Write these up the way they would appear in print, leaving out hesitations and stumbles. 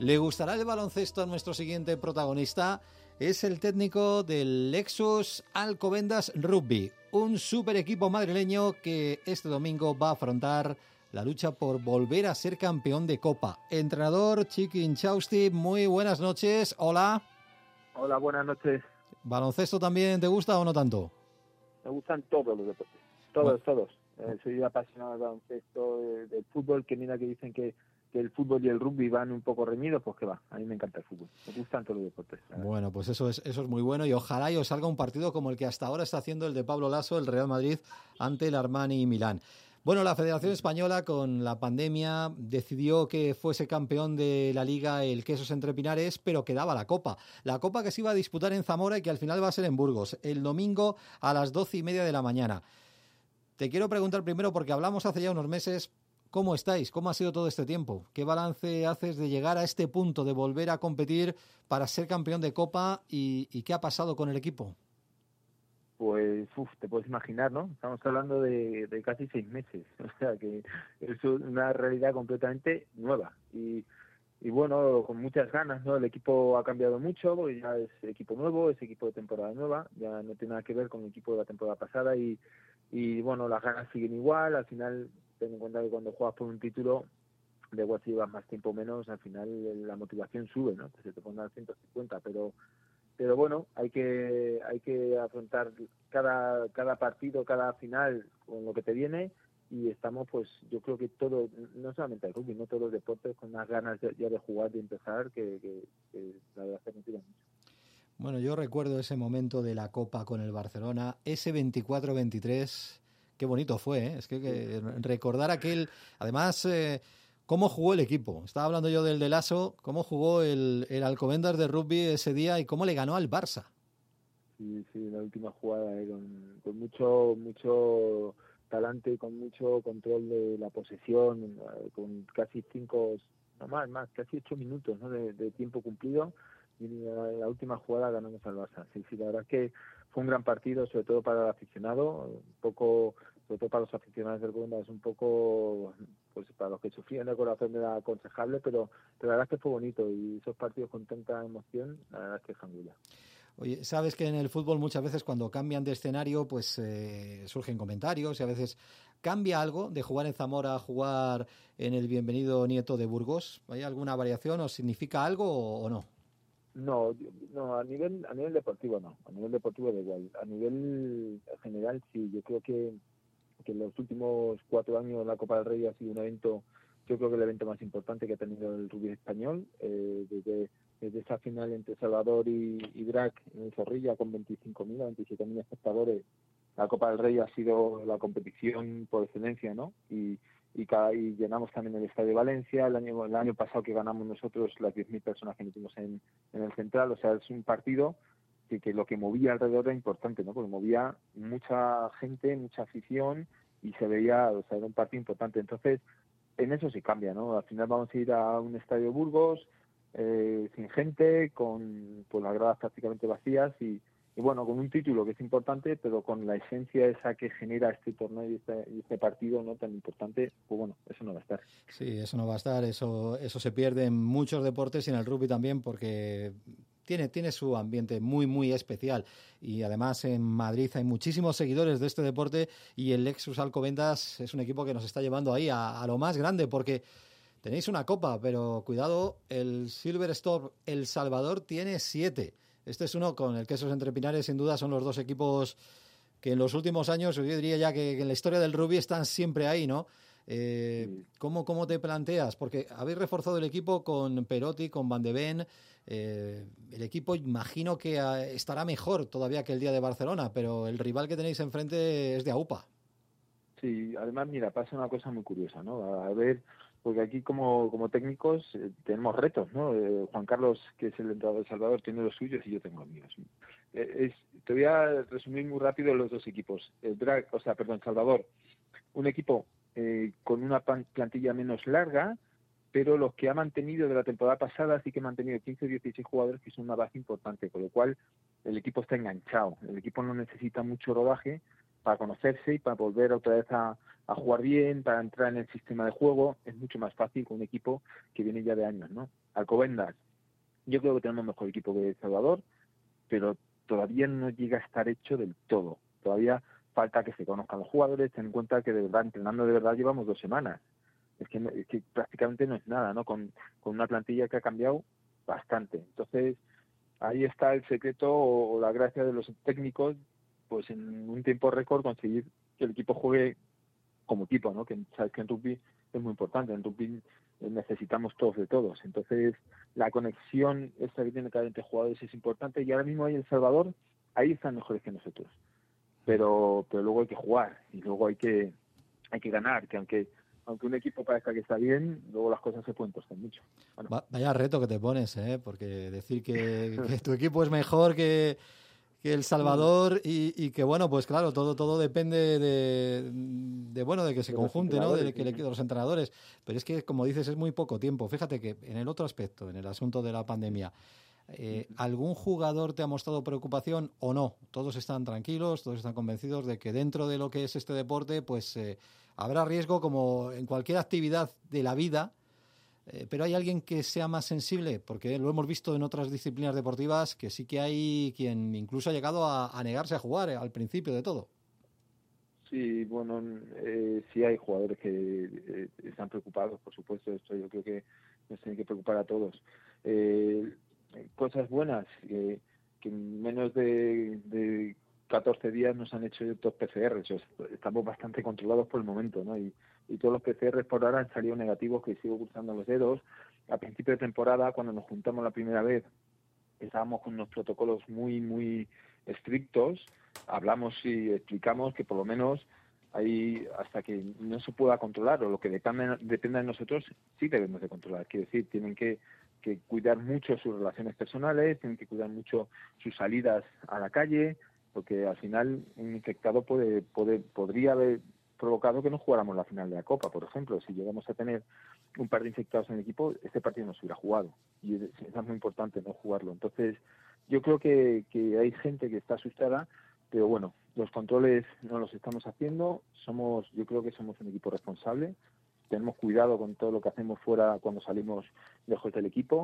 ¿Le gustará el baloncesto a nuestro siguiente protagonista? Es el técnico del Lexus Alcobendas Rugby, un super equipo madrileño que este domingo va a afrontar la lucha por volver a ser campeón de Copa. Entrenador Chiqui Inchausti, muy buenas noches. Hola. Hola, buenas noches. ¿Baloncesto también te gusta o no tanto? Me gustan todos los deportes, todos. Soy apasionado del baloncesto, del fútbol, que mira que dicen que el fútbol y el rugby van un poco reñidos, pues que va, a mí me encanta el fútbol, me gustan todos los deportes. Bueno, pues eso es muy bueno y ojalá y os salga un partido como el que hasta ahora está haciendo el de Pablo Laso, el Real Madrid, ante el Armani Milán. Bueno, la Federación Española con la pandemia decidió que fuese campeón de la Liga el Quesos Entre Pinares, pero quedaba la Copa que se iba a disputar en Zamora y que al final va a ser en Burgos, el domingo a las 12:30 de la mañana. Te quiero preguntar primero, porque hablamos hace ya unos meses, ¿cómo estáis? ¿Cómo ha sido todo este tiempo? ¿Qué balance haces de llegar a este punto, de volver a competir para ser campeón de Copa y qué ha pasado con el equipo? Pues, te puedes imaginar, ¿no? Estamos hablando de casi 6 meses, o sea que es una realidad completamente nueva y bueno, con muchas ganas, ¿no? El equipo ha cambiado mucho, porque ya es equipo nuevo, es equipo de temporada nueva, ya no tiene nada que ver con el equipo de la temporada pasada y bueno, las ganas siguen igual. Al final, ten en cuenta que cuando juegas por un título, de igual si llevas más tiempo o menos, al final la motivación sube, ¿no? Que se te ponga al 150, pero bueno, hay que afrontar cada partido, cada final con lo que te viene, y estamos, pues yo creo que todo, no solamente el rugby, no todos los deportes, con unas ganas ya de jugar, de empezar, que la verdad es que motiva mucho. Bueno, yo recuerdo ese momento de la Copa con el Barcelona, ese 24-23, qué bonito fue, ¿eh? Es que recordar aquel, además, cómo jugó el equipo. Estaba hablando yo del de Laso, cómo jugó el Alcobendas de rugby ese día y cómo le ganó al Barça. Sí, la última jugada, con mucho talante, con mucho control de la posesión, con casi casi 8 minutos, ¿no? de tiempo cumplido, y la última jugada ganamos al Barça. Sí, la verdad es que fue un gran partido, sobre todo para el aficionado, sobre todo para los aficionados del Alcobendas, un poco, pues para los que sufrían el corazón era aconsejable, pero la verdad es que fue bonito, y esos partidos con tanta emoción, la verdad es que es angular. Oye, sabes que en el fútbol muchas veces cuando cambian de escenario, pues surgen comentarios y a veces cambia algo de jugar en Zamora a jugar en el Bienvenido Nieto de Burgos. ¿Hay alguna variación o significa algo o no? No, a nivel deportivo no, a nivel deportivo da igual. A nivel general sí, yo creo que en los últimos 4 años la Copa del Rey ha sido un evento, yo creo que el evento más importante que ha tenido el rugby español, desde esa final entre Salvador y Drac en Zorrilla con 25.000 a 27.000 espectadores. La Copa del Rey ha sido la competición por excelencia, ¿no? Y llenamos también el Estadio de Valencia, el año pasado que ganamos nosotros las 10.000 personas que metimos en el Central. O sea, es un partido que lo que movía alrededor era importante, ¿no? Porque movía mucha gente, mucha afición, y se veía, o sea, era un partido importante. Entonces, en eso sí cambia, ¿no? Al final vamos a ir a un estadio de Burgos, sin gente, con las gradas prácticamente vacías y bueno, con un título que es importante, pero con la esencia esa que genera este torneo y este partido no tan importante, pues bueno, eso no va a estar. Sí, eso no va a estar, eso se pierde en muchos deportes y en el rugby también porque tiene su ambiente muy, muy especial. Y además en Madrid hay muchísimos seguidores de este deporte y el Lexus Alcobendas es un equipo que nos está llevando ahí a lo más grande porque tenéis una copa, pero cuidado, el Silver Storm El Salvador tiene 7. Este es uno con el Quesos Entre Pinares, sin duda son los dos equipos que en los últimos años, yo diría ya que en la historia del rugby están siempre ahí, ¿no? Sí. ¿Cómo te planteas? Porque habéis reforzado el equipo con Perotti, con Van de Ven. El equipo imagino que estará mejor todavía que el día de Barcelona, pero el rival que tenéis enfrente es de AUPA. Sí, además, mira, pasa una cosa muy curiosa, ¿no? A ver, porque aquí como técnicos tenemos retos, ¿no? Juan Carlos, que es el entrenador de Salvador, tiene los suyos y yo tengo los míos. Te voy a resumir muy rápido los dos equipos. Salvador, un equipo con una plantilla menos larga, pero los que ha mantenido de la temporada pasada sí que ha mantenido 15 o 16 jugadores, que son una base importante, con lo cual el equipo está enganchado. El equipo no necesita mucho rodaje, para conocerse y para volver otra vez a jugar bien, para entrar en el sistema de juego. Es mucho más fácil con un equipo que viene ya de años, ¿no? Alcobendas, yo creo que tenemos mejor equipo que El Salvador, pero todavía no llega a estar hecho del todo. Todavía falta que se conozcan los jugadores, ten en cuenta que de verdad, entrenando de verdad llevamos 2 semanas. Es que prácticamente no es nada, ¿no? Con una plantilla que ha cambiado bastante. Entonces, ahí está el secreto o la gracia de los técnicos, pues en un tiempo récord conseguir que el equipo juegue como equipo, ¿no? Que sabes que en rugby es muy importante, en rugby necesitamos todos de todos. Entonces, la conexión esta que tiene cada entre jugadores es importante y ahora mismo hay El Salvador, ahí están mejores que nosotros. Pero luego hay que jugar y luego hay que ganar, que aunque un equipo parezca que está bien, luego las cosas se pueden torcer mucho. Bueno. Vaya reto que te pones, ¿eh? Porque decir que tu equipo es mejor que El Salvador y que, bueno, pues claro, todo depende de que se conjunte, ¿no? De los entrenadores. Pero es que, como dices, es muy poco tiempo. Fíjate que en el otro aspecto, en el asunto de la pandemia, ¿algún jugador te ha mostrado preocupación o no? Todos están tranquilos, todos están convencidos de que dentro de lo que es este deporte, pues habrá riesgo como en cualquier actividad de la vida. Pero hay alguien que sea más sensible, porque lo hemos visto en otras disciplinas deportivas, que sí que hay quien incluso ha llegado a negarse a jugar al principio de todo. Sí, bueno, sí hay jugadores que están preocupados, por supuesto. Esto yo creo que nos tiene que preocupar a todos. Eh, Cosas buenas, que en menos de 14 días nos han hecho 2 PCR. Estamos bastante controlados por el momento, ¿no? Y todos los PCR por ahora han salido negativos, que sigo cruzando los dedos. A principio de temporada, cuando nos juntamos la primera vez, estábamos con unos protocolos muy estrictos. Hablamos y explicamos que por lo menos ahí, hasta que no se pueda controlar o lo que dependa de nosotros, sí debemos de controlar. Quiero decir, tienen que cuidar mucho sus relaciones personales, tienen que cuidar mucho sus salidas a la calle, porque al final un infectado podría haber provocado que no jugáramos la final de la Copa, por ejemplo. Si llegamos a tener un par de infectados en el equipo, este partido no se hubiera jugado. Y es muy importante no jugarlo. Entonces, yo creo que hay gente que está asustada, pero bueno, los controles no los estamos haciendo. Yo creo que somos un equipo responsable. Tenemos cuidado con todo lo que hacemos fuera cuando salimos lejos del equipo.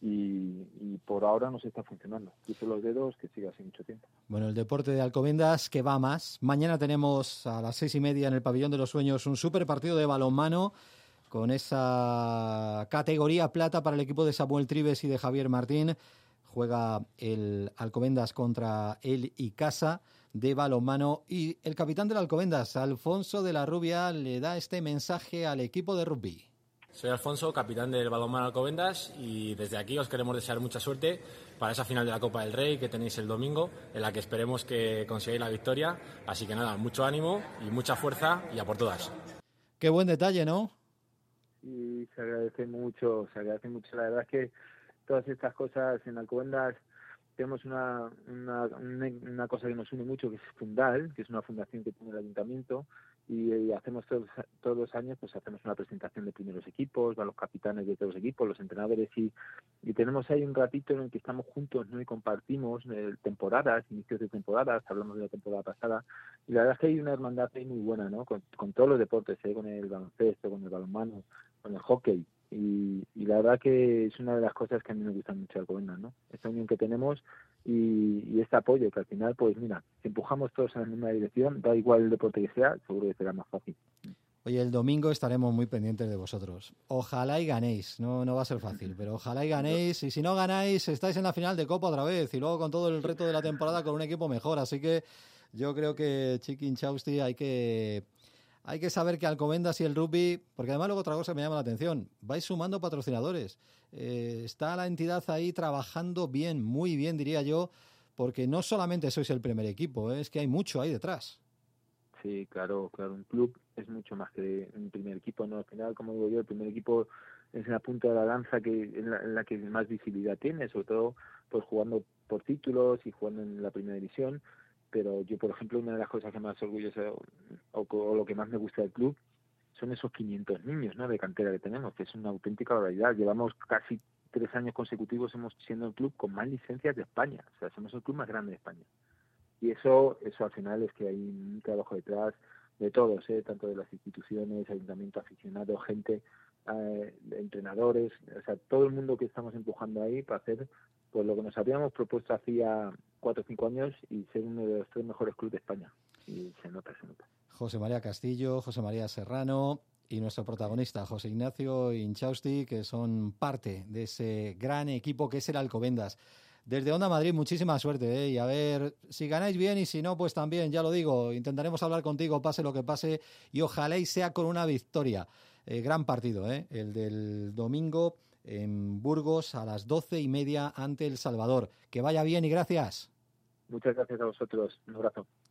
Y por ahora nos está funcionando. Cruzo los dedos que siga así mucho tiempo. Bueno, el deporte de Alcobendas que va a más. Mañana tenemos a las 6:30 en el Pabellón de los Sueños un súper partido de balonmano con esa categoría plata para el equipo de Samuel Trives y de Javier Martín. Juega el Alcobendas contra el Icasa de balonmano y el capitán del Alcobendas, Alfonso de la Rubia, le da este mensaje al equipo de rugby. Soy Alfonso, capitán del balonmano Alcobendas, y desde aquí os queremos desear mucha suerte para esa final de la Copa del Rey que tenéis el domingo, en la que esperemos que consigáis la victoria. Así que nada, mucho ánimo y mucha fuerza y a por todas. Qué buen detalle, ¿no? Y se agradece mucho. La verdad es que todas estas cosas en Alcobendas tenemos una cosa que nos une mucho, que es Fundal, que es una fundación que tiene el ayuntamiento, y hacemos todos los años, pues hacemos una presentación de primeros equipos, van los capitanes de todos los equipos, los entrenadores, y tenemos ahí un ratito en el que estamos juntos, ¿no? Y compartimos temporadas, inicios de temporadas, hablamos de la temporada pasada, y la verdad es que hay una hermandad ahí muy buena, ¿no? Con todos los deportes, con el baloncesto, con el balonmano, con el hockey. Y la verdad que es una de las cosas que a mí me gustan mucho de Alcobendas, ¿no? Esta unión que tenemos y este apoyo, que al final, pues mira, si empujamos todos en la misma dirección, da igual el deporte que sea, seguro que será más fácil. Oye, el domingo estaremos muy pendientes de vosotros. Ojalá y ganéis, no va a ser fácil, pero ojalá y ganéis, y si no ganáis, estáis en la final de Copa otra vez, y luego con todo el reto de la temporada con un equipo mejor, así que yo creo que Chiqui Inchausti hay que saber que Alcobendas y el rugby, porque además luego otra cosa que me llama la atención, vais sumando patrocinadores. Está la entidad ahí trabajando bien, muy bien diría yo, porque no solamente sois el primer equipo, es que hay mucho ahí detrás. Sí, claro, un club es mucho más que un primer equipo, ¿no? Al final, como digo yo, el primer equipo es la punta de la lanza en la que más visibilidad tiene, sobre todo pues jugando por títulos y jugando en la primera división. Pero yo, por ejemplo, una de las cosas que más orgulloso o lo que más me gusta del club son esos 500 niños, ¿no? De cantera que tenemos, que es una auténtica barbaridad. Llevamos casi 3 años consecutivos siendo el club con más licencias de España. O sea, somos el club más grande de España. Y eso al final es que hay un trabajo detrás de todos, tanto de las instituciones, ayuntamiento, aficionado, gente, entrenadores, o sea, todo el mundo que estamos empujando ahí para hacer pues lo que nos habíamos propuesto hacía 4 o 5 años y ser uno de los 3 mejores clubes de España. Y se nota. José María Castillo, José María Serrano y nuestro protagonista, José Ignacio Inchausti, que son parte de ese gran equipo que es el Alcobendas. Desde Onda Madrid, muchísima suerte, y a ver si ganáis bien y si no, pues también, ya lo digo, intentaremos hablar contigo, pase lo que pase, y ojalá y sea con una victoria. Gran partido, el del domingo en Burgos a las 12:30 ante El Salvador. Que vaya bien y gracias. Muchas gracias a vosotros. Un abrazo.